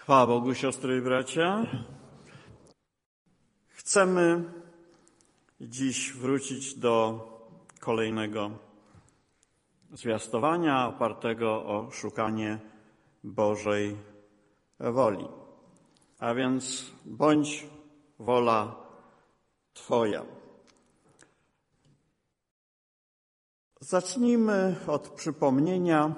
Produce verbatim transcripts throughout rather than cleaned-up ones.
Chwała Bogu, siostry i bracia. Chcemy dziś wrócić do kolejnego zwiastowania opartego o szukanie Bożej woli. A więc bądź wola Twoja. Zacznijmy od przypomnienia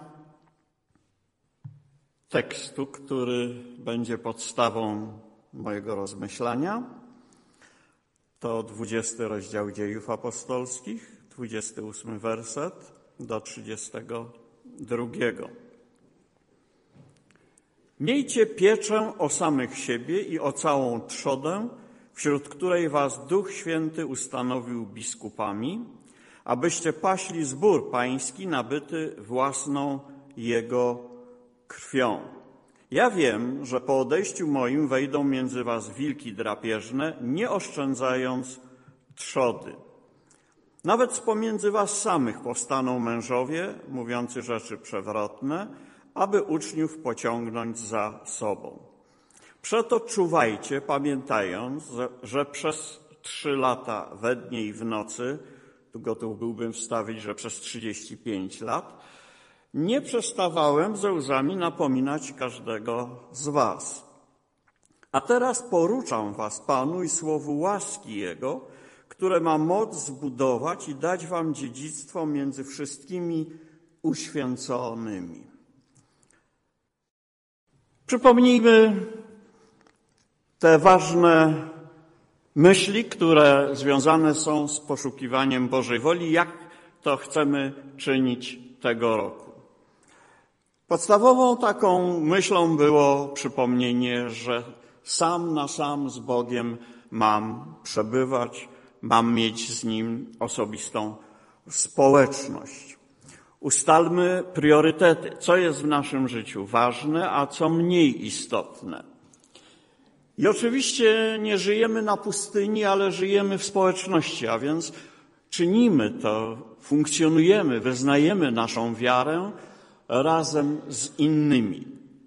tekstu, który będzie podstawą mojego rozmyślania. To dwudziesty rozdział Dziejów Apostolskich, dwudziesty ósmy werset do trzydziestego drugiego. Miejcie pieczę o samych siebie i o całą trzodę, wśród której was Duch Święty ustanowił biskupami, abyście paśli zbór pański nabyty własną Jego krwią. Ja wiem, że po odejściu moim wejdą między was wilki drapieżne, nie oszczędzając trzody. Nawet z pomiędzy was samych powstaną mężowie, mówiący rzeczy przewrotne, aby uczniów pociągnąć za sobą. Przeto czuwajcie, pamiętając, że przez trzy lata we dnie i w nocy, tu gotów byłbym wstawić, że przez trzydzieści pięć lat, nie przestawałem ze łzami napominać każdego z was. A teraz poruczam was Panu i słowu łaski Jego, które ma moc zbudować i dać wam dziedzictwo między wszystkimi uświęconymi. Przypomnijmy te ważne myśli, które związane są z poszukiwaniem Bożej woli, jak to chcemy czynić tego roku. Podstawową taką myślą było przypomnienie, że sam na sam z Bogiem mam przebywać, mam mieć z Nim osobistą społeczność. Ustalmy priorytety, co jest w naszym życiu ważne, a co mniej istotne. I oczywiście nie żyjemy na pustyni, ale żyjemy w społeczności, a więc czynimy to, funkcjonujemy, wyznajemy naszą wiarę razem z innymi.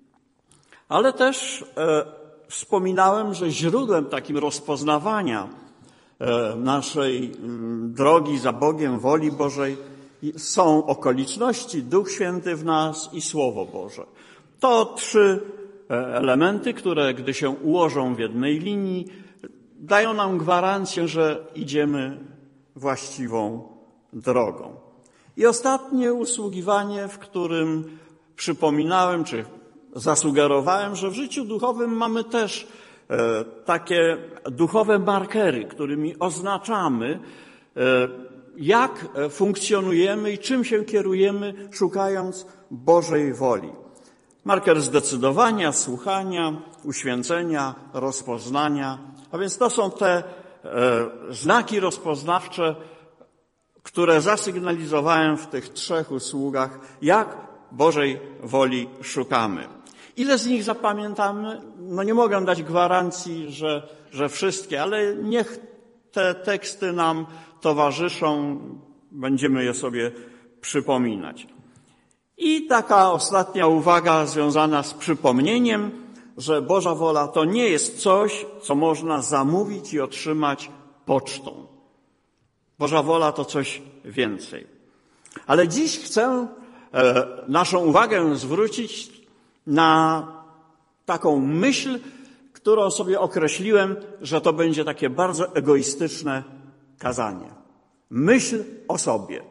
Ale też e, wspominałem, że źródłem takim rozpoznawania e, naszej m, drogi za Bogiem, woli Bożej są okoliczności, Duch Święty w nas i Słowo Boże. To trzy elementy, które gdy się ułożą w jednej linii, dają nam gwarancję, że idziemy właściwą drogą. I ostatnie usługiwanie, w którym przypominałem, czy zasugerowałem, że w życiu duchowym mamy też e, takie duchowe markery, którymi oznaczamy, e, jak funkcjonujemy i czym się kierujemy, szukając Bożej woli. Marker zdecydowania, słuchania, uświęcenia, rozpoznania. A więc to są te e, znaki rozpoznawcze, które zasygnalizowałem w tych trzech usługach, jak Bożej woli szukamy. Ile z nich zapamiętamy? No nie mogę dać gwarancji, że, że wszystkie, ale niech te teksty nam towarzyszą, będziemy je sobie przypominać. I taka ostatnia uwaga związana z przypomnieniem, że Boża wola to nie jest coś, co można zamówić i otrzymać pocztą. Boża wola to coś więcej. Ale dziś chcę e, naszą uwagę zwrócić na taką myśl, którą sobie określiłem, że to będzie takie bardzo egoistyczne kazanie. Myśl o sobie.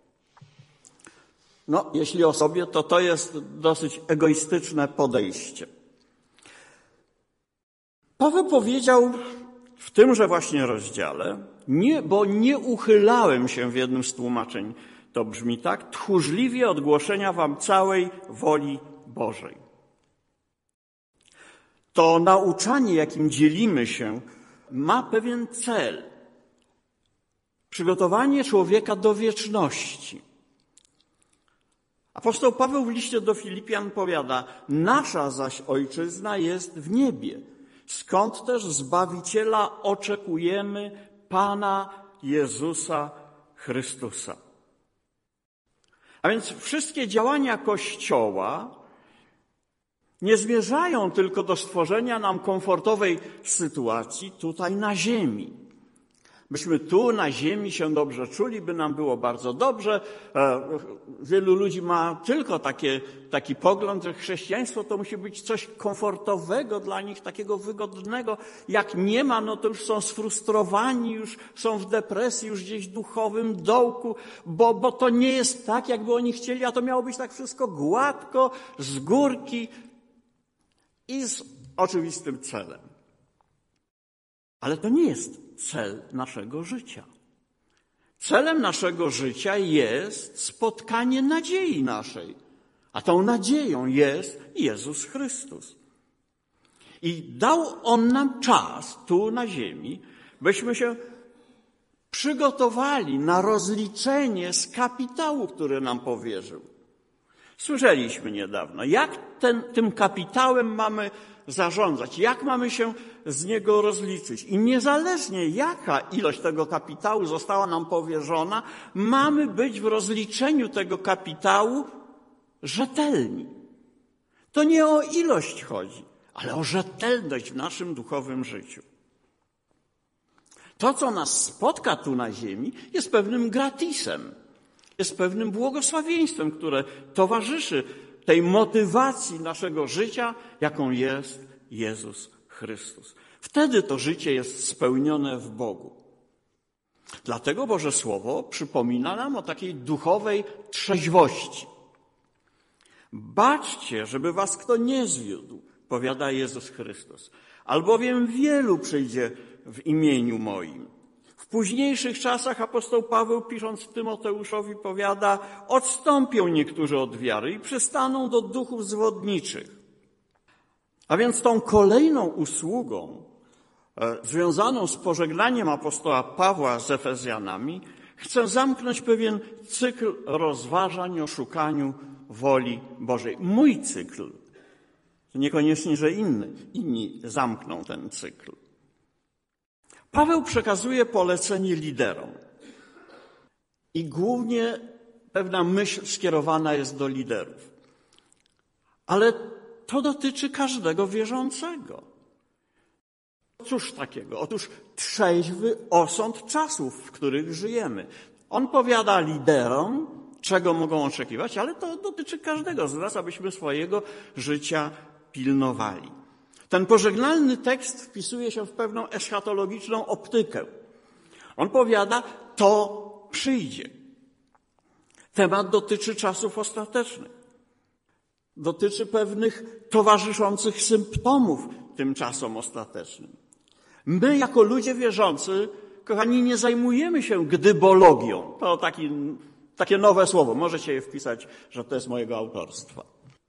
No, jeśli o sobie, to to jest dosyć egoistyczne podejście. Paweł powiedział w tymże właśnie rozdziale, nie, bo nie uchylałem się w jednym z tłumaczeń, to brzmi tak, tchórzliwie od głoszenia wam całej woli Bożej. To nauczanie, jakim dzielimy się, ma pewien cel. Przygotowanie człowieka do wieczności. Apostoł Paweł w liście do Filipian powiada, nasza zaś ojczyzna jest w niebie, skąd też Zbawiciela oczekujemy, Pana Jezusa Chrystusa. A więc wszystkie działania Kościoła nie zmierzają tylko do stworzenia nam komfortowej sytuacji tutaj na ziemi. Byśmy tu na ziemi się dobrze czuli, by nam było bardzo dobrze. Wielu ludzi ma tylko takie, taki pogląd, że chrześcijaństwo to musi być coś komfortowego dla nich, takiego wygodnego. Jak nie ma, no to już są sfrustrowani, już są w depresji, już gdzieś w duchowym dołku, bo, bo to nie jest tak, jakby oni chcieli, a to miało być tak wszystko gładko, z górki i z oczywistym celem. Ale to nie jest cel naszego życia. Celem naszego życia jest spotkanie nadziei naszej, a tą nadzieją jest Jezus Chrystus. I dał On nam czas tu na ziemi, byśmy się przygotowali na rozliczenie z kapitału, który nam powierzył. Słyszeliśmy niedawno, jak ten, tym kapitałem mamy zarządzać, jak mamy się z niego rozliczyć. I niezależnie jaka ilość tego kapitału została nam powierzona, mamy być w rozliczeniu tego kapitału rzetelni. To nie o ilość chodzi, ale o rzetelność w naszym duchowym życiu. To, co nas spotka tu na ziemi, jest pewnym gratisem, jest pewnym błogosławieństwem, które towarzyszy tej motywacji naszego życia, jaką jest Jezus Chrystus. Wtedy to życie jest spełnione w Bogu. Dlatego Boże Słowo przypomina nam o takiej duchowej trzeźwości. Baczcie, żeby was kto nie zwiódł, powiada Jezus Chrystus, albowiem wielu przyjdzie w imieniu moim. W późniejszych czasach apostoł Paweł, pisząc Tymoteuszowi, powiada, odstąpią niektórzy od wiary i przystaną do duchów zwodniczych. A więc tą kolejną usługą e, związaną z pożegnaniem apostoła Pawła z Efezjanami chcę zamknąć pewien cykl rozważań o szukaniu woli Bożej. Mój cykl. Niekoniecznie, że inny, inni zamkną ten cykl. Paweł przekazuje polecenie liderom. I głównie pewna myśl skierowana jest do liderów. Ale to dotyczy każdego wierzącego. Cóż takiego? Otóż trzeźwy osąd czasów, w których żyjemy. On powiada liderom, czego mogą oczekiwać, ale to dotyczy każdego z nas, abyśmy swojego życia pilnowali. Ten pożegnalny tekst wpisuje się w pewną eschatologiczną optykę. On powiada, to przyjdzie. Temat dotyczy czasów ostatecznych. Dotyczy pewnych towarzyszących symptomów tym czasom ostatecznym. My, jako ludzie wierzący, kochani, nie zajmujemy się gdybologią. To taki, takie nowe słowo. Możecie je wpisać, że to jest mojego autorstwa.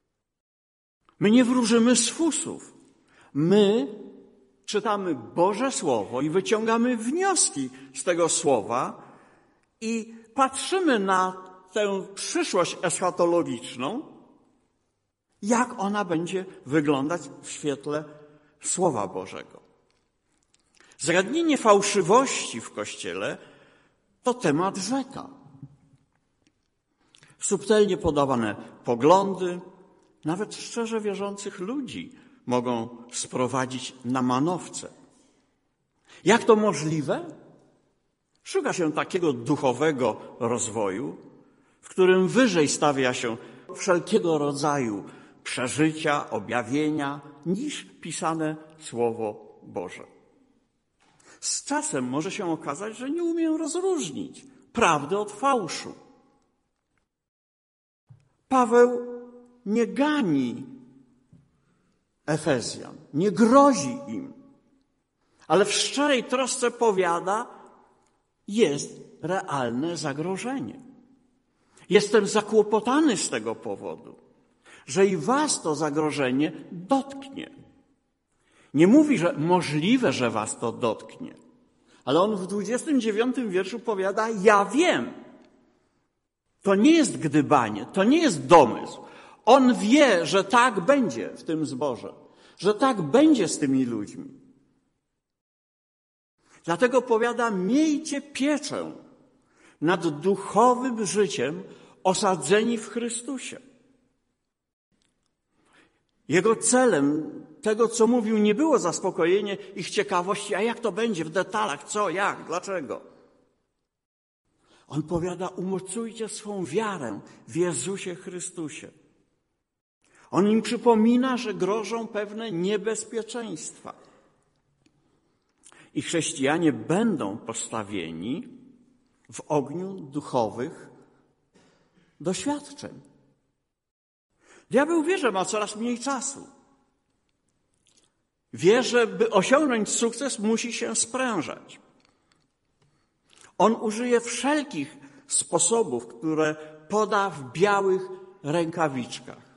My nie wróżymy z fusów. My czytamy Boże Słowo i wyciągamy wnioski z tego Słowa i patrzymy na tę przyszłość eschatologiczną, jak ona będzie wyglądać w świetle Słowa Bożego. Zagadnienie fałszywości w Kościele to temat rzeka. Subtelnie podawane poglądy, nawet szczerze wierzących ludzi, mogą sprowadzić na manowce. Jak to możliwe? Szuka się takiego duchowego rozwoju, w którym wyżej stawia się wszelkiego rodzaju przeżycia, objawienia, niż pisane Słowo Boże. Z czasem może się okazać, że nie umiem rozróżnić prawdy od fałszu. Paweł nie gani Efezjan, nie grozi im, ale w szczerej trosce powiada, jest realne zagrożenie. Jestem zakłopotany z tego powodu, że i was to zagrożenie dotknie. Nie mówi, że możliwe, że was to dotknie, ale on w dwudziestym dziewiątym wierszu powiada, ja wiem. To nie jest gdybanie, to nie jest domysł. On wie, że tak będzie w tym zborze, że tak będzie z tymi ludźmi. Dlatego powiada, miejcie pieczę nad duchowym życiem osadzeni w Chrystusie. Jego celem tego, co mówił, nie było zaspokojenie ich ciekawości, a jak to będzie w detalach, co, jak, dlaczego. On powiada, umocujcie swą wiarę w Jezusie Chrystusie. On im przypomina, że grożą pewne niebezpieczeństwa. I chrześcijanie będą postawieni w ogniu duchowych doświadczeń. Diabeł wie, że ma coraz mniej czasu. Wie, że by osiągnąć sukces, musi się sprężać. On użyje wszelkich sposobów, które poda w białych rękawiczkach.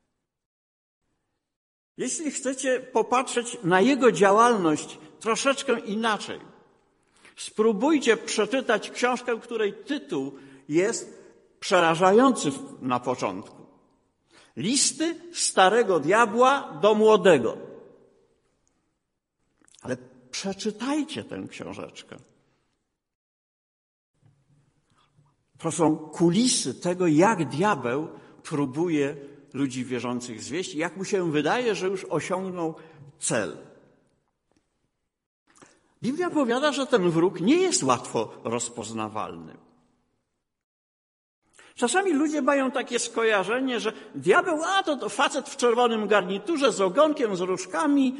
Jeśli chcecie popatrzeć na jego działalność troszeczkę inaczej, spróbujcie przeczytać książkę, której tytuł jest przerażający na początku. Listy starego diabła do młodego. Ale przeczytajcie tę książeczkę. To są kulisy tego, jak diabeł próbuje ludzi wierzących zwieść i jak mu się wydaje, że już osiągnął cel. Biblia powiada, że ten wróg nie jest łatwo rozpoznawalny. Czasami ludzie mają takie skojarzenie, że diabeł, a to, to facet w czerwonym garniturze z ogonkiem, z różkami,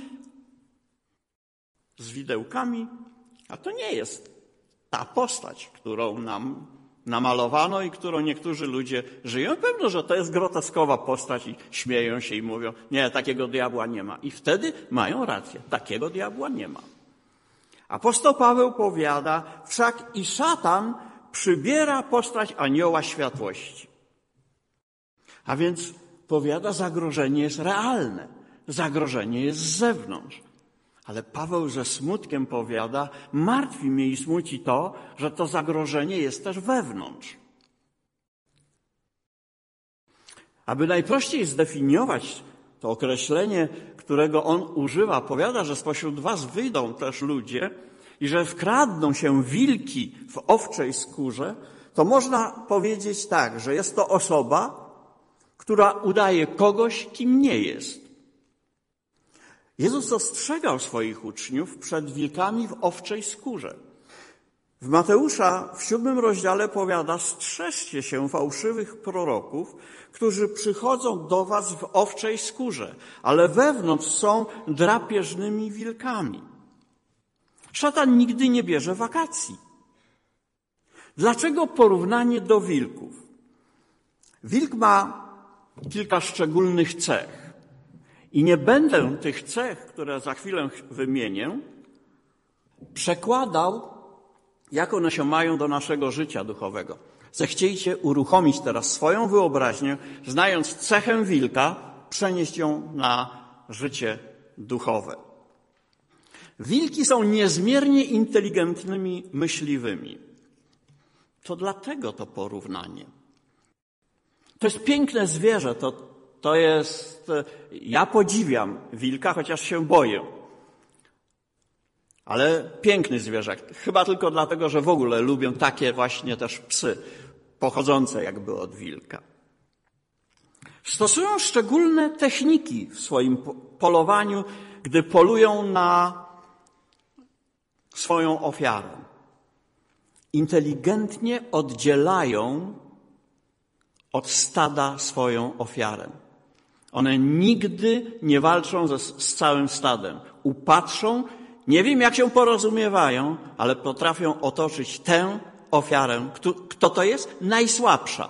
z widełkami, a to nie jest ta postać, którą nam namalowano i którą niektórzy ludzie żyją. Pewno, że to jest groteskowa postać i śmieją się i mówią, nie, takiego diabła nie ma. I wtedy mają rację, takiego diabła nie ma. Apostoł Paweł powiada, wszak i szatan przybiera postać anioła światłości. A więc powiada, zagrożenie jest realne, zagrożenie jest z zewnątrz. Ale Paweł ze smutkiem powiada, martwi mnie i smuci to, że to zagrożenie jest też wewnątrz. Aby najprościej zdefiniować to określenie, którego on używa, powiada, że spośród was wyjdą też ludzie i że wkradną się wilki w owczej skórze, to można powiedzieć tak, że jest to osoba, która udaje kogoś, kim nie jest. Jezus ostrzegał swoich uczniów przed wilkami w owczej skórze. W Mateusza w siódmym rozdziale powiada, strzeżcie się fałszywych proroków, którzy przychodzą do was w owczej skórze, ale wewnątrz są drapieżnymi wilkami. Szatan nigdy nie bierze wakacji. Dlaczego porównanie do wilków? Wilk ma kilka szczególnych cech. I nie będę tych cech, które za chwilę wymienię, przekładał, jak one się mają do naszego życia duchowego. Zechciejcie uruchomić teraz swoją wyobraźnię, znając cechę wilka, przenieść ją na życie duchowe. Wilki są niezmiernie inteligentnymi myśliwymi. To dlatego to porównanie. To jest piękne zwierzę, to To jest, ja podziwiam wilka, chociaż się boję. Ale piękny zwierzak. Chyba tylko dlatego, że w ogóle lubię takie właśnie też psy, pochodzące jakby od wilka. Stosują szczególne techniki w swoim polowaniu, gdy polują na swoją ofiarę. Inteligentnie oddzielają od stada swoją ofiarę. One nigdy nie walczą ze, z całym stadem. Upatrzą, nie wiem jak się porozumiewają, ale potrafią otoczyć tę ofiarę. Kto, kto to jest? Najsłabsza.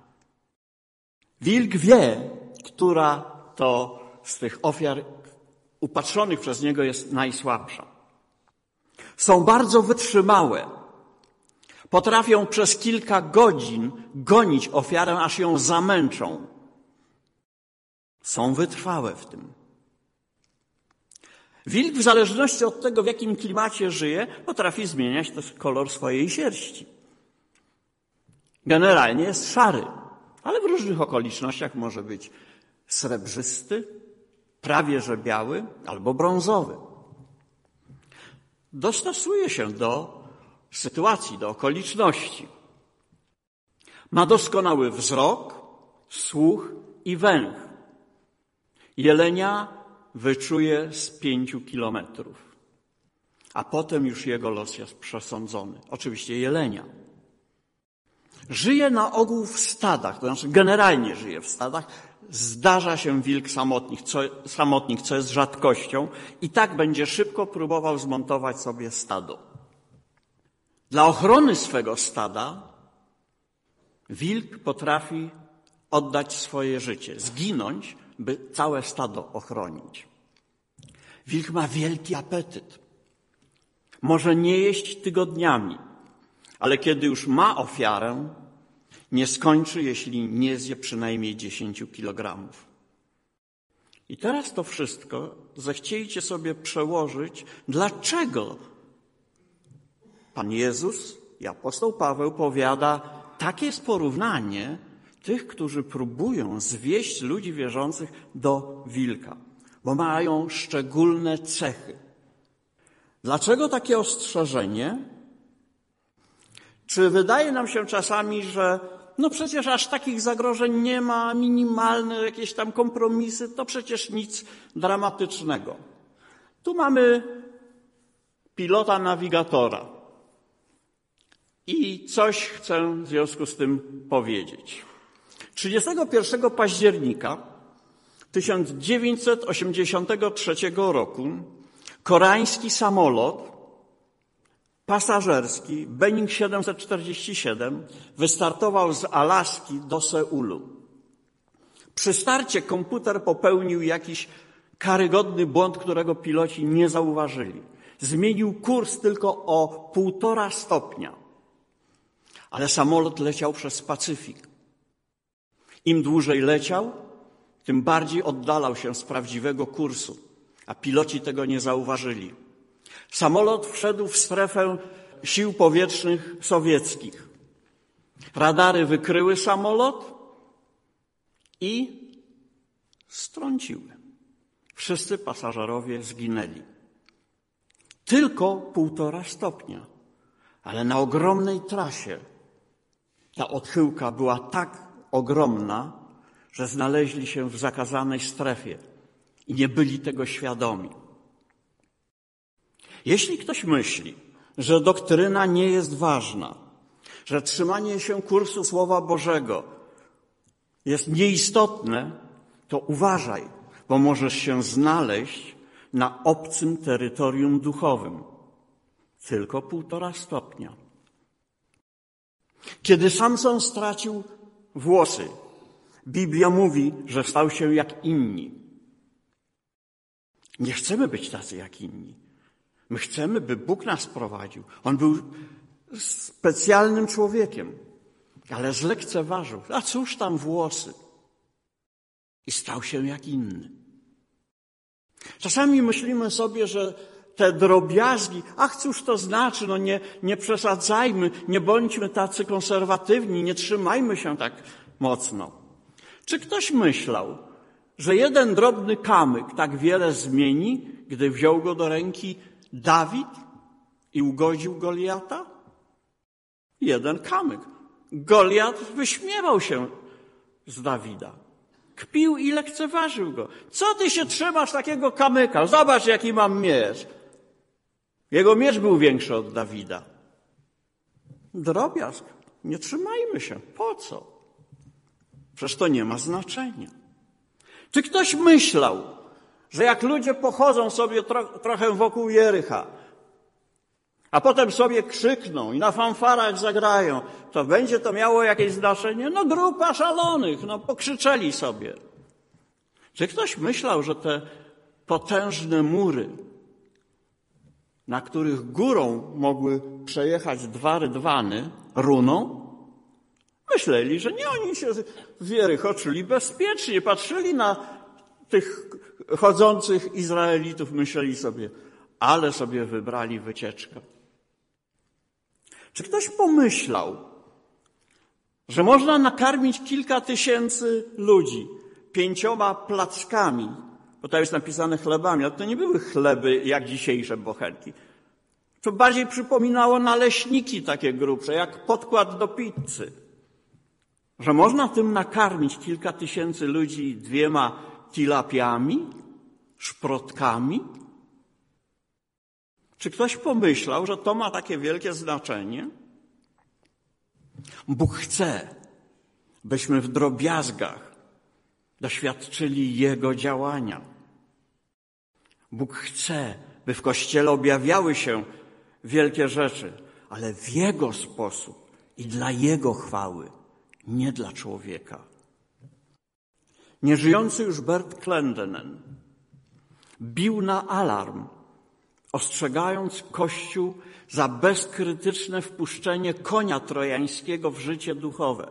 Wilk wie, która to z tych ofiar upatrzonych przez niego jest najsłabsza. Są bardzo wytrzymałe. Potrafią przez kilka godzin gonić ofiarę, aż ją zamęczą. Są wytrwałe w tym. Wilk, w zależności od tego, w jakim klimacie żyje, potrafi zmieniać też kolor swojej sierści. Generalnie jest szary, ale w różnych okolicznościach może być srebrzysty, prawie że biały albo brązowy. Dostosuje się do sytuacji, do okoliczności. Ma doskonały wzrok, słuch i węch. Jelenia wyczuje z pięciu kilometrów, a potem już jego los jest przesądzony. Oczywiście jelenia. Żyje na ogół w stadach, to znaczy generalnie żyje w stadach. Zdarza się wilk samotnik, co, samotnik, co jest rzadkością, i tak będzie szybko próbował zmontować sobie stado. Dla ochrony swego stada wilk potrafi oddać swoje życie, zginąć, by całe stado ochronić. Wilk ma wielki apetyt. Może nie jeść tygodniami, ale kiedy już ma ofiarę, nie skończy, jeśli nie zje przynajmniej dziesięciu kilogramów. I teraz to wszystko zechciejcie sobie przełożyć, dlaczego Pan Jezus i apostoł Paweł powiada, takie jest porównanie tych, którzy próbują zwieść ludzi wierzących do wilka, bo mają szczególne cechy. Dlaczego takie ostrzeżenie? Czy wydaje nam się czasami, że no przecież aż takich zagrożeń nie ma, minimalne jakieś tam kompromisy, to przecież nic dramatycznego. Tu mamy pilota nawigatora i coś chcę w związku z tym powiedzieć. trzydziestego pierwszego października tysiąc dziewięćset osiemdziesiątego trzeciego roku koreański samolot pasażerski Boeing siedemset czterdzieści siedem wystartował z Alaski do Seulu. Przy starcie komputer popełnił jakiś karygodny błąd, którego piloci nie zauważyli. Zmienił kurs tylko o półtora stopnia. Ale samolot leciał przez Pacyfik. Im dłużej leciał, tym bardziej oddalał się z prawdziwego kursu, a piloci tego nie zauważyli. Samolot wszedł w strefę sił powietrznych sowieckich. Radary wykryły samolot i strąciły. Wszyscy pasażerowie zginęli. Tylko półtora stopnia, ale na ogromnej trasie ta odchyłka była tak ogromna, że znaleźli się w zakazanej strefie i nie byli tego świadomi. Jeśli ktoś myśli, że doktryna nie jest ważna, że trzymanie się kursu Słowa Bożego jest nieistotne, to uważaj, bo możesz się znaleźć na obcym terytorium duchowym. Tylko półtora stopnia. Kiedy Samson stracił włosy, Biblia mówi, że stał się jak inni. Nie chcemy być tacy jak inni. My chcemy, by Bóg nas prowadził. On był specjalnym człowiekiem, ale zlekceważył. A cóż tam włosy? I stał się jak inny. Czasami myślimy sobie, że te drobiazgi, ach, cóż to znaczy, no nie, nie przesadzajmy, nie bądźmy tacy konserwatywni, nie trzymajmy się tak mocno. Czy ktoś myślał, że jeden drobny kamyk tak wiele zmieni, gdy wziął go do ręki Dawid i ugodził Goliata? Jeden kamyk. Goliat wyśmiewał się z Dawida. Kpił i lekceważył go. Co ty się trzymasz takiego kamyka? Zobacz, jaki mam miecz. Jego miecz był większy od Dawida. Drobiazg. Nie trzymajmy się. Po co? Przecież to nie ma znaczenia. Czy ktoś myślał, że jak ludzie pochodzą sobie tro- trochę wokół Jericha, a potem sobie krzykną i na fanfarach zagrają, to będzie to miało jakieś znaczenie? No grupa szalonych, no pokrzyczeli sobie. Czy ktoś myślał, że te potężne mury, na których górą mogły przejechać dwa rydwany, runą? Myśleli, że nie, oni się w Jericho czuli bezpiecznie, patrzyli na tych chodzących Izraelitów, myśleli sobie, ale sobie wybrali wycieczkę. Czy ktoś pomyślał, że można nakarmić kilka tysięcy ludzi pięcioma plackami, bo to jest napisane chlebami, ale to nie były chleby jak dzisiejsze bochenki. To bardziej przypominało naleśniki takie grubsze, jak podkład do pizzy. Że można tym nakarmić kilka tysięcy ludzi dwiema tilapiami, szprotkami? Czy ktoś pomyślał, że to ma takie wielkie znaczenie? Bóg chce, byśmy w drobiazgach doświadczyli Jego działania. Bóg chce, by w Kościele objawiały się wielkie rzeczy, ale w Jego sposób i dla Jego chwały, nie dla człowieka. Nieżyjący już Bert Clendenin bił na alarm, ostrzegając Kościół za bezkrytyczne wpuszczenie konia trojańskiego w życie duchowe.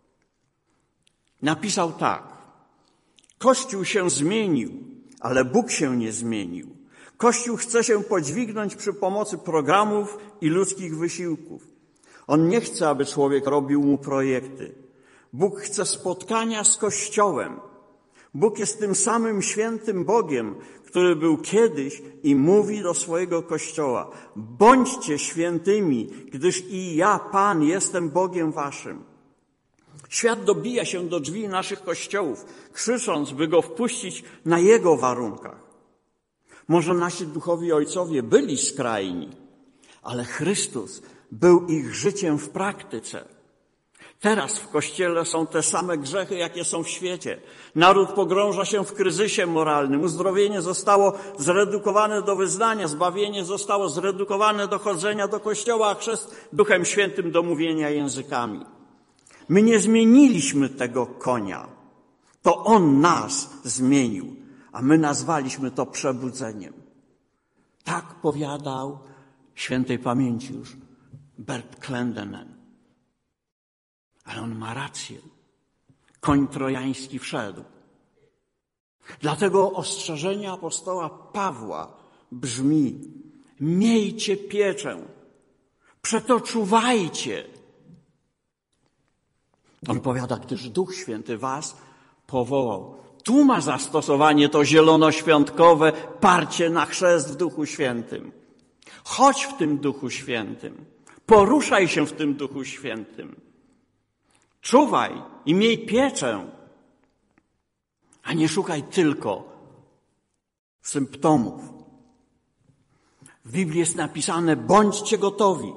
Napisał tak: Kościół się zmienił, ale Bóg się nie zmienił. Kościół chce się podźwignąć przy pomocy programów i ludzkich wysiłków. On nie chce, aby człowiek robił mu projekty. Bóg chce spotkania z Kościołem. Bóg jest tym samym świętym Bogiem, który był kiedyś i mówi do swojego Kościoła: bądźcie świętymi, gdyż i ja, Pan, jestem Bogiem waszym. Świat dobija się do drzwi naszych kościołów, krzycząc, by go wpuścić na jego warunkach. Może nasi duchowi ojcowie byli skrajni, ale Chrystus był ich życiem w praktyce. Teraz w Kościele są te same grzechy, jakie są w świecie. Naród pogrąża się w kryzysie moralnym. Uzdrowienie zostało zredukowane do wyznania, zbawienie zostało zredukowane do chodzenia do Kościoła, a chrzest Duchem Świętym do mówienia językami. My nie zmieniliśmy tego konia. To On nas zmienił, a my nazwaliśmy to przebudzeniem. Tak powiadał świętej pamięci już Bert Clendenin. Ale on ma rację. Koń trojański wszedł. Dlatego ostrzeżenie apostoła Pawła brzmi: miejcie pieczę, przeto czuwajcie. On powiada, gdyż Duch Święty was powołał. Tu ma zastosowanie to zielonoświątkowe parcie na chrzest w Duchu Świętym. Chodź w tym Duchu Świętym. Poruszaj się w tym Duchu Świętym. Czuwaj i miej pieczę, a nie szukaj tylko symptomów. W Biblii jest napisane: bądźcie gotowi.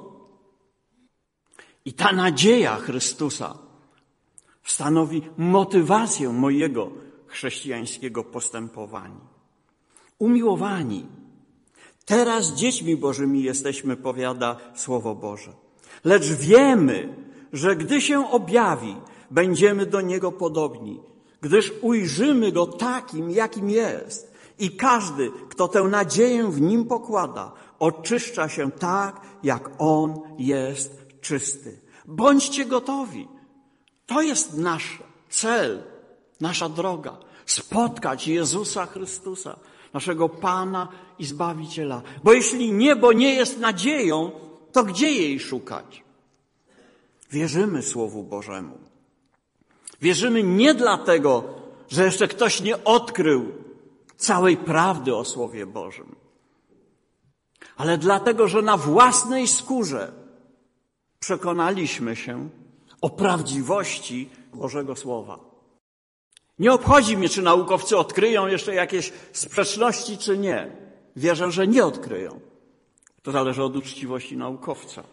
I ta nadzieja Chrystusa stanowi motywację mojego chrześcijańskiego postępowania. Umiłowani, teraz dziećmi Bożymi jesteśmy, powiada Słowo Boże. Lecz wiemy, że gdy się objawi, będziemy do Niego podobni, gdyż ujrzymy Go takim, jakim jest. I każdy, kto tę nadzieję w Nim pokłada, oczyszcza się tak, jak On jest czysty. Bądźcie gotowi. To jest nasz cel, nasza droga. Spotkać Jezusa Chrystusa, naszego Pana i Zbawiciela. Bo jeśli niebo nie jest nadzieją, to gdzie jej szukać? Wierzymy Słowu Bożemu. Wierzymy nie dlatego, że jeszcze ktoś nie odkrył całej prawdy o Słowie Bożym, ale dlatego, że na własnej skórze przekonaliśmy się o prawdziwości Bożego Słowa. Nie obchodzi mnie, czy naukowcy odkryją jeszcze jakieś sprzeczności, czy nie. Wierzę, że nie odkryją. To zależy od uczciwości naukowca.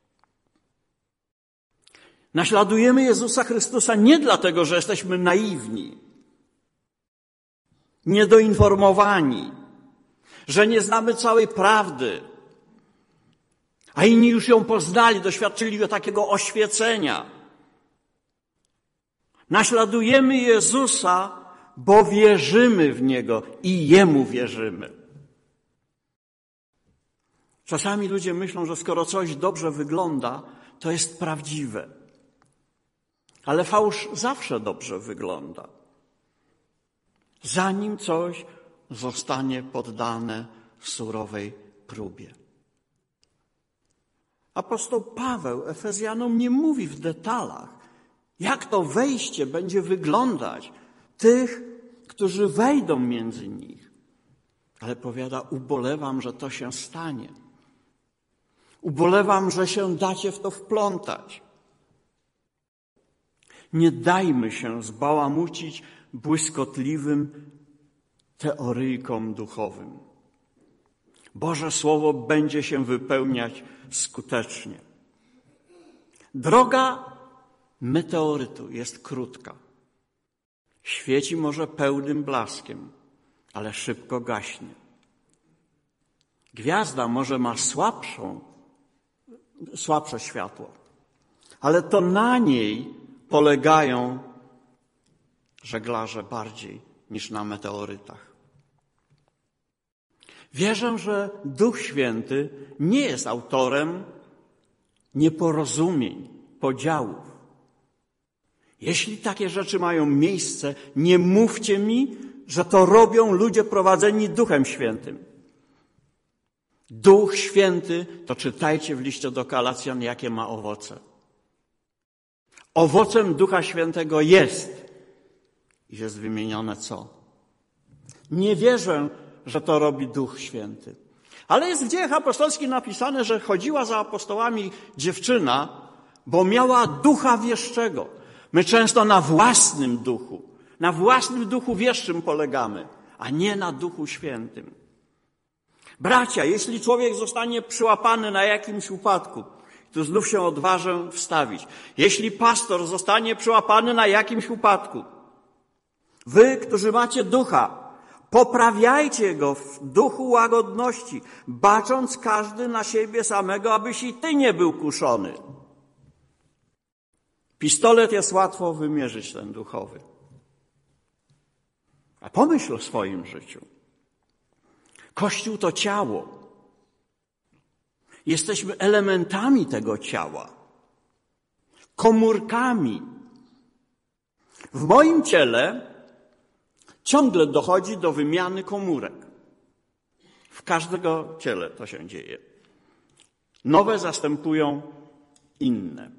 Naśladujemy Jezusa Chrystusa nie dlatego, że jesteśmy naiwni, niedoinformowani, że nie znamy całej prawdy, a inni już ją poznali, doświadczyli takiego oświecenia. Naśladujemy Jezusa, bo wierzymy w Niego i Jemu wierzymy. Czasami ludzie myślą, że skoro coś dobrze wygląda, to jest prawdziwe. Ale fałsz zawsze dobrze wygląda. Zanim coś zostanie poddane surowej próbie. Apostoł Paweł Efezjanom nie mówi w detalach, jak to wejście będzie wyglądać tych, którzy wejdą między nich. Ale powiada: ubolewam, że to się stanie. Ubolewam, że się dacie w to wplątać. Nie dajmy się zbałamucić błyskotliwym teoryjkom duchowym. Boże Słowo będzie się wypełniać skutecznie. Droga meteorytu jest krótka. Świeci może pełnym blaskiem, ale szybko gaśnie. Gwiazda może ma słabszą, słabsze światło, ale to na niej polegają żeglarze bardziej niż na meteorytach. Wierzę, że Duch Święty nie jest autorem nieporozumień, podziałów. Jeśli takie rzeczy mają miejsce, nie mówcie mi, że to robią ludzie prowadzeni Duchem Świętym. Duch Święty, to czytajcie w liście do Galacjan, jakie ma owoce. Owocem Ducha Świętego jest, i jest wymienione co? Nie wierzę, że to robi Duch Święty. Ale jest w Dziejach Apostolskich napisane, że chodziła za apostołami dziewczyna, bo miała ducha wieszczego. My często na własnym duchu, na własnym duchu wieszczym polegamy, a nie na Duchu Świętym. Bracia, jeśli człowiek zostanie przyłapany na jakimś upadku, to znów się odważę wstawić. Jeśli pastor zostanie przyłapany na jakimś upadku, wy, którzy macie ducha, poprawiajcie go w duchu łagodności, bacząc każdy na siebie samego, abyś i ty nie był kuszony. Pistolet jest łatwo wymierzyć, ten duchowy. A pomyśl o swoim życiu. Kościół to ciało. Jesteśmy elementami tego ciała. Komórkami. W moim ciele ciągle dochodzi do wymiany komórek. W każdego ciele to się dzieje. Nowe zastępują inne.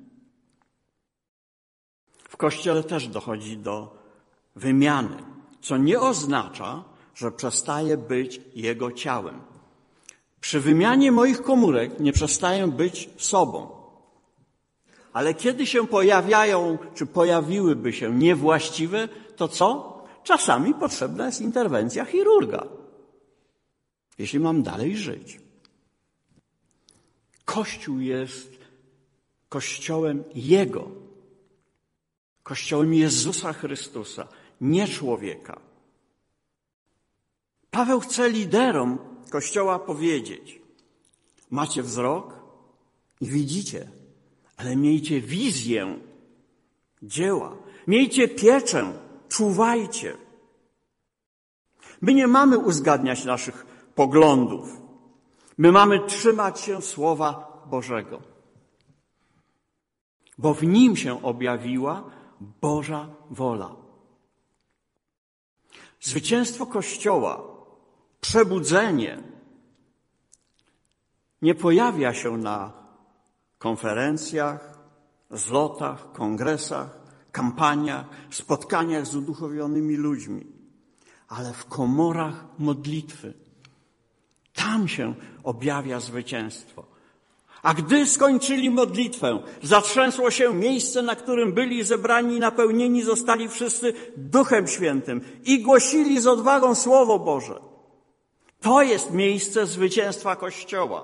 W Kościele też dochodzi do wymiany, co nie oznacza, że przestaje być Jego ciałem. Przy wymianie moich komórek nie przestaję być sobą. Ale kiedy się pojawiają, czy pojawiłyby się niewłaściwe, to co? Czasami potrzebna jest interwencja chirurga, jeśli mam dalej żyć. Kościół jest Kościołem Jego. Kościołem Jezusa Chrystusa, nie człowieka. Paweł chce liderom Kościoła powiedzieć: macie wzrok i widzicie, ale miejcie wizję dzieła, miejcie pieczę, czuwajcie. My nie mamy uzgadniać naszych poglądów. My mamy trzymać się Słowa Bożego, bo w nim się objawiła Boża wola. Zwycięstwo Kościoła, przebudzenie nie pojawia się na konferencjach, zlotach, kongresach, kampaniach, spotkaniach z uduchowionymi ludźmi, ale w komorach modlitwy. Tam się objawia zwycięstwo. A gdy skończyli modlitwę, zatrzęsło się miejsce, na którym byli zebrani i napełnieni zostali wszyscy Duchem Świętym i głosili z odwagą Słowo Boże. To jest miejsce zwycięstwa Kościoła.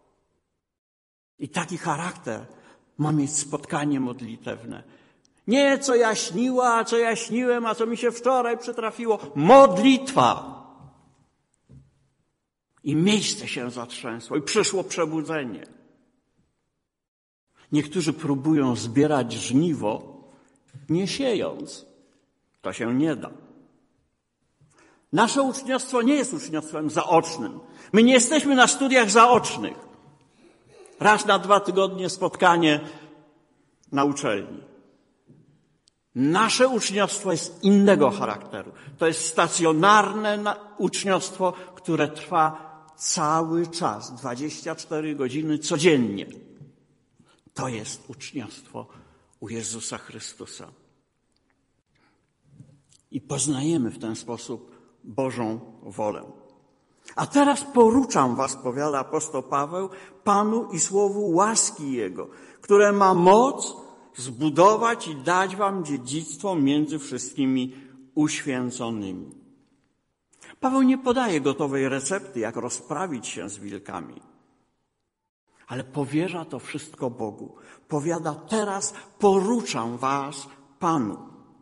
I taki charakter ma mieć spotkanie modlitewne. Nie co ja śniła, a co ja śniłem, a co mi się wczoraj przytrafiło. Modlitwa. I miejsce się zatrzęsło i przyszło przebudzenie. Niektórzy próbują zbierać żniwo, nie siejąc. To się nie da. Nasze uczniostwo nie jest uczniostwem zaocznym. My nie jesteśmy na studiach zaocznych. Raz na dwa tygodnie spotkanie na uczelni. Nasze uczniostwo jest innego charakteru. To jest stacjonarne uczniostwo, które trwa cały czas, dwadzieścia cztery godziny codziennie. To jest uczniostwo u Jezusa Chrystusa. I poznajemy w ten sposób Bożą wolę. A teraz poruczam was, powiada apostoł Paweł, Panu i słowu łaski Jego, które ma moc zbudować i dać wam dziedzictwo między wszystkimi uświęconymi. Paweł nie podaje gotowej recepty, jak rozprawić się z wilkami, ale powierza to wszystko Bogu. Powiada, teraz poruczam was Panu.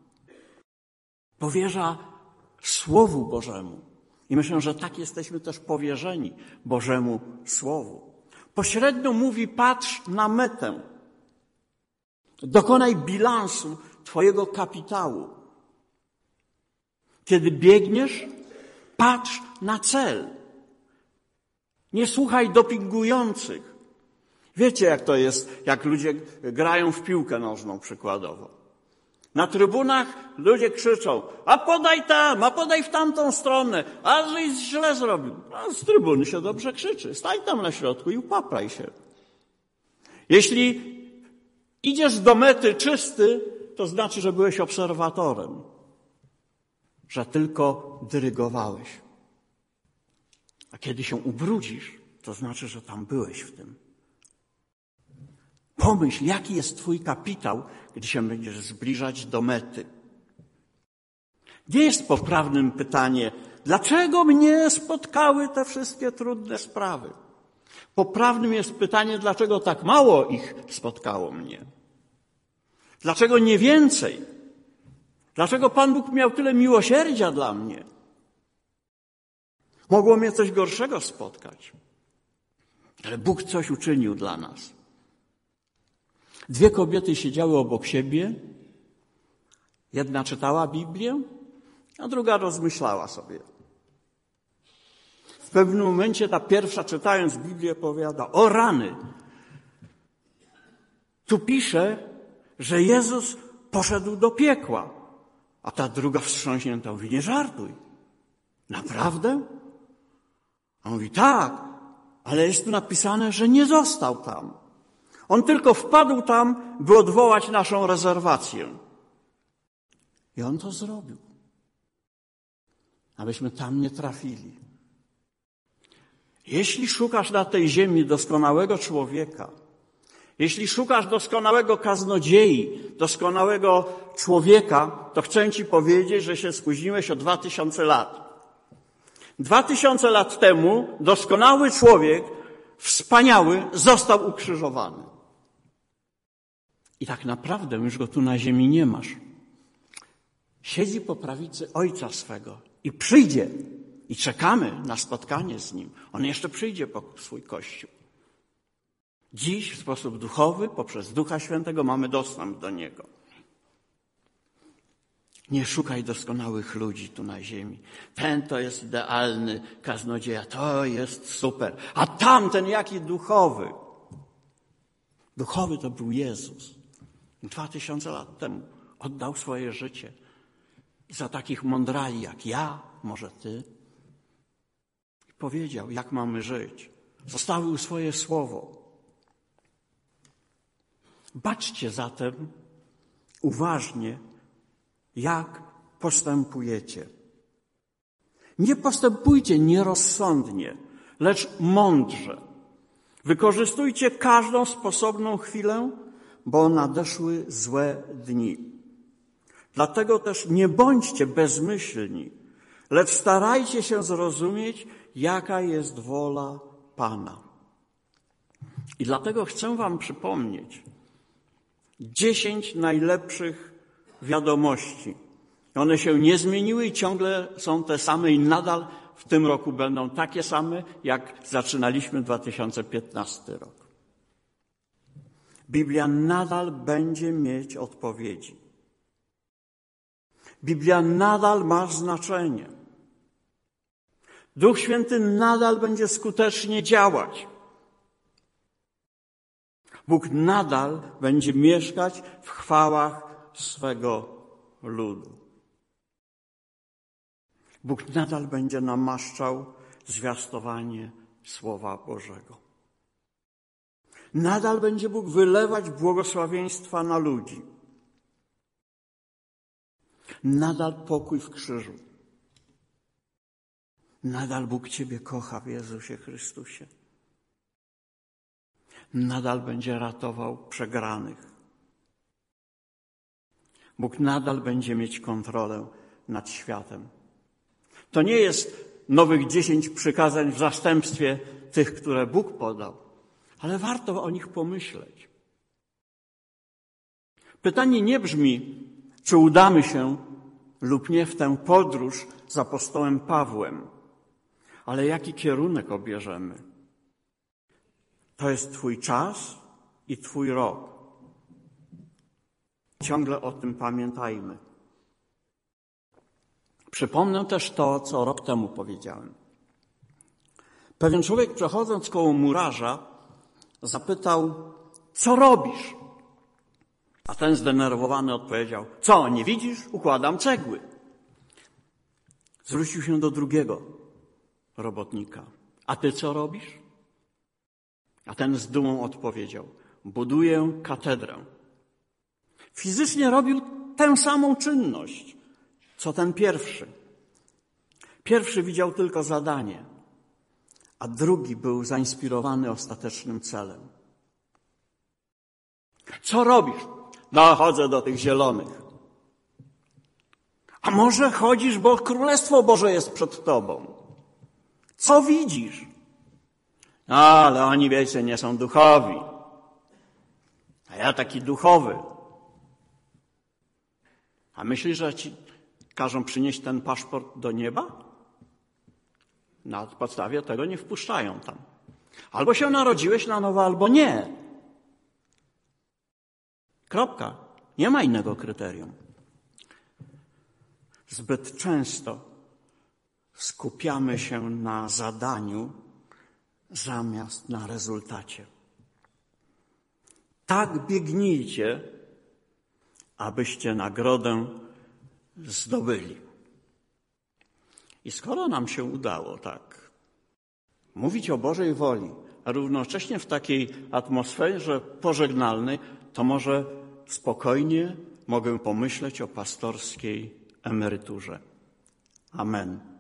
Powierza Słowu Bożemu. I myślę, że tak jesteśmy też powierzeni Bożemu Słowu. Pośrednio mówi, patrz na metę. Dokonaj bilansu twojego kapitału. Kiedy biegniesz, patrz na cel. Nie słuchaj dopingujących. Wiecie, jak to jest, jak ludzie grają w piłkę nożną przykładowo. Na trybunach ludzie krzyczą, a podaj tam, a podaj w tamtą stronę, a żeś źle zrobił. A z trybuny się dobrze krzyczy. Stań tam na środku i upapraj się. Jeśli idziesz do mety czysty, to znaczy, że byłeś obserwatorem, że tylko dyrygowałeś. A kiedy się ubrudzisz, to znaczy, że tam byłeś w tym. Pomyśl, jaki jest twój kapitał, gdy się będziesz zbliżać do mety. Nie jest poprawnym pytanie, dlaczego mnie spotkały te wszystkie trudne sprawy? Poprawnym jest pytanie, dlaczego tak mało ich spotkało mnie? Dlaczego nie więcej? Dlaczego Pan Bóg miał tyle miłosierdzia dla mnie? Mogło mnie coś gorszego spotkać, ale Bóg coś uczynił dla nas. Dwie kobiety siedziały obok siebie. Jedna czytała Biblię, a druga rozmyślała sobie. W pewnym momencie ta pierwsza, czytając Biblię, powiada, o rany, tu pisze, że Jezus poszedł do piekła. A ta druga wstrząśnięta mówi, nie żartuj. Naprawdę? A on mówi, tak, ale jest tu napisane, że nie został tam. On tylko wpadł tam, by odwołać naszą rezerwację. I on to zrobił. Abyśmy tam nie trafili. Jeśli szukasz na tej ziemi doskonałego człowieka, jeśli szukasz doskonałego kaznodziei, doskonałego człowieka, to chcę ci powiedzieć, że się spóźniłeś o dwa tysiące lat. Dwa tysiące lat temu doskonały człowiek, wspaniały, został ukrzyżowany. I tak naprawdę już go tu na ziemi nie masz. Siedzi po prawicy Ojca swego i przyjdzie. I czekamy na spotkanie z Nim. On jeszcze przyjdzie po swój Kościół. Dziś w sposób duchowy, poprzez Ducha Świętego mamy dostęp do Niego. Nie szukaj doskonałych ludzi tu na ziemi. Ten to jest idealny kaznodzieja, to jest super. A tamten jaki duchowy. Duchowy to był Jezus. Dwa tysiące lat temu oddał swoje życie za takich mądrali jak ja, może ty. I powiedział, jak mamy żyć. Zostawił swoje słowo. Baczcie zatem uważnie, jak postępujecie. Nie postępujcie nierozsądnie, lecz mądrze. Wykorzystujcie każdą sposobną chwilę, bo nadeszły złe dni. Dlatego też nie bądźcie bezmyślni, lecz starajcie się zrozumieć, jaka jest wola Pana. I dlatego chcę wam przypomnieć dziesięć najlepszych wiadomości. One się nie zmieniły i ciągle są te same i nadal w tym roku będą takie same, jak zaczynaliśmy dwa tysiące piętnasty rok. Biblia nadal będzie mieć odpowiedzi. Biblia nadal ma znaczenie. Duch Święty nadal będzie skutecznie działać. Bóg nadal będzie mieszkać w chwałach swego ludu. Bóg nadal będzie namaszczał zwiastowanie Słowa Bożego. Nadal będzie Bóg wylewać błogosławieństwa na ludzi. Nadal pokój w krzyżu. Nadal Bóg Ciebie kocha w Jezusie Chrystusie. Nadal będzie ratował przegranych. Bóg nadal będzie mieć kontrolę nad światem. To nie jest nowych dziesięć przykazań w zastępstwie tych, które Bóg podał, ale warto o nich pomyśleć. Pytanie nie brzmi, czy udamy się lub nie w tę podróż z apostołem Pawłem, ale jaki kierunek obierzemy. To jest Twój czas i Twój rok. Ciągle o tym pamiętajmy. Przypomnę też to, co rok temu powiedziałem. Pewien człowiek, przechodząc koło murarza, zapytał, co robisz? A ten zdenerwowany odpowiedział, co, nie widzisz? Układam cegły. Zwrócił się do drugiego robotnika. A ty co robisz? A ten z dumą odpowiedział, buduję katedrę. Fizycznie robił tę samą czynność, co ten pierwszy. Pierwszy widział tylko zadanie, a drugi był zainspirowany ostatecznym celem. Co robisz? No, chodzę do tych zielonych. A może chodzisz, bo Królestwo Boże jest przed tobą? Co widzisz? No, ale oni, wiecie, nie są duchowi. A ja taki duchowy. A myślisz, że ci każą przynieść ten paszport do nieba? Na podstawie tego nie wpuszczają tam. Albo się narodziłeś na nowo, albo nie. Kropka. Nie ma innego kryterium. Zbyt często skupiamy się na zadaniu zamiast na rezultacie. Tak biegnijcie, abyście nagrodę zdobyli. I skoro nam się udało tak mówić o Bożej woli, a równocześnie w takiej atmosferze pożegnalnej, to może spokojnie mogę pomyśleć o pastorskiej emeryturze. Amen.